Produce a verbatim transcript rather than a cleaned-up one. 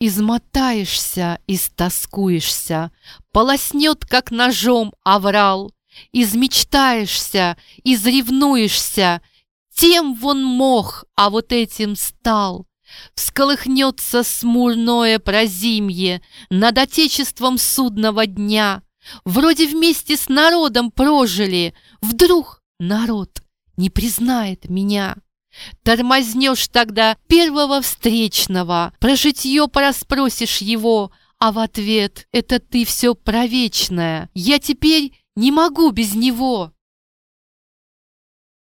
Измотаешься, истоскуешься, полоснет, как ножом, оврал. Измечтаешься, изревнуешься, тем вон мох, а вот этим стал. Всколыхнется смурное прозимье над отечеством судного дня. Вроде вместе с народом прожили, вдруг народ не признает меня. Тормознешь тогда первого встречного, про житье пораспросишь его, а в ответ: это ты все про вечное, я теперь не могу без него.